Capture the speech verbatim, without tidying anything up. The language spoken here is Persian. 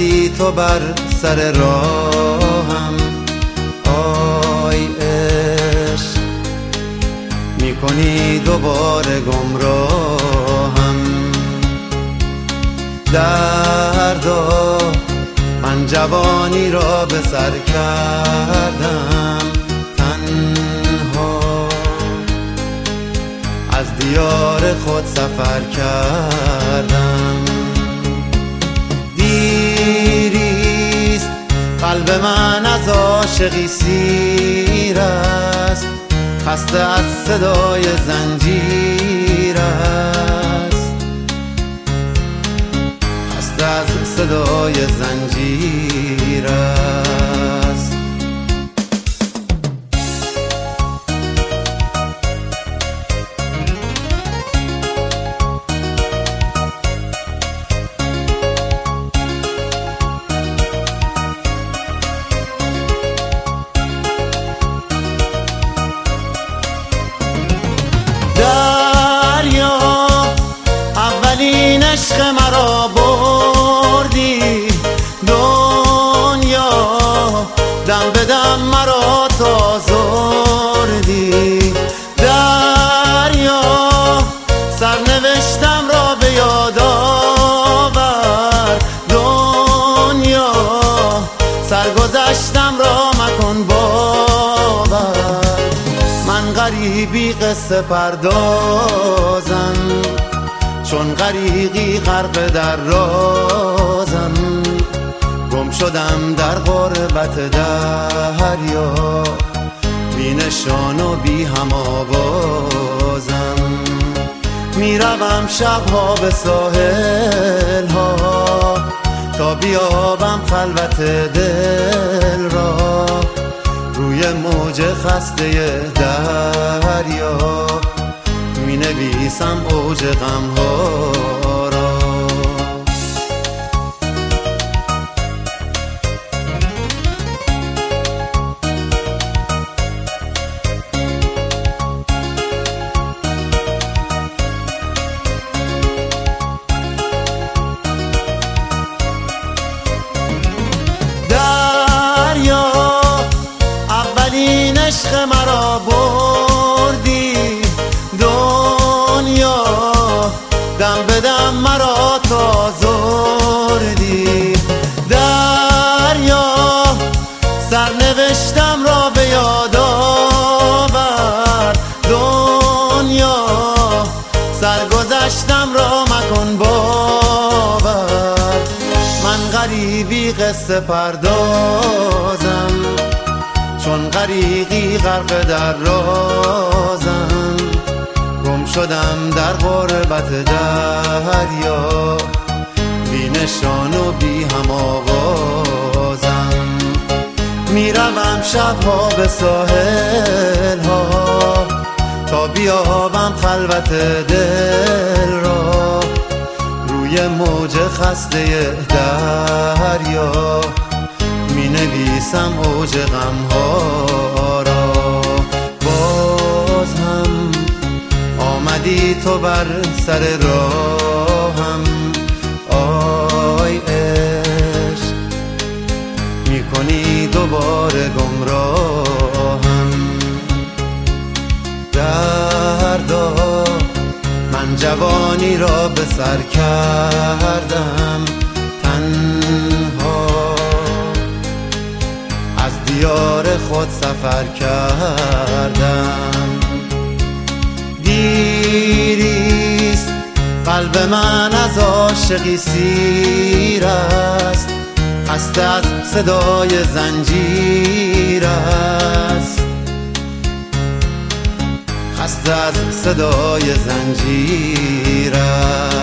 آمدی تو بر سر راهم، آی عشق میکنی دوباره گمراهم. دردا من جوانی را به سر کردم، تنها از دیار خود سفر کردم. دیریست قلب من از عاشقی سیر است، خسته از صدای زنجیر است، خسته از صدای زنجیر است. دریا اولین عشق مرا بردی، دنیا دم به دم مرا تا زردی. دریا سرنوشتم را به یاد آور، دنیا سرگذشتم را مکن باور. من غریبی قصه پردازم، چون غریقی غرق در رازم. گم شدم در غربت دریا، بی نشان و بی هم آوازم. میروم شبها به ساحل ها تا بیابم خلوت دل را، روی موج خسته دریا می نویسم اوج غم ها را. دریا اولین عشق مرا بردی، دنیا دم به دم مرا تا زردی. دریا سرنوشتم را به یاد آور، دنیا سرگذشتم را مکن باور. من غریبی قصه پردازم، چون غریقی غرق در رازم. گم شدم در غربت دریا، بی نشان و بی هم آوازم. میروم شبها به ساحل ها تا بیابم خلوت دل را، روی موج خسته دریا می نویسم اوج غم ها را. باز هم آمدی تو بر سر راهم، آی عشق میکنی دوباره گمراهم. دردا من جوانی را به سر کردم، تنها از دیار خود سفر کردم. دیریست قلب من از عاشقی سیر است، خسته از صدای زنجیر است، خسته از صدای زنجیر است.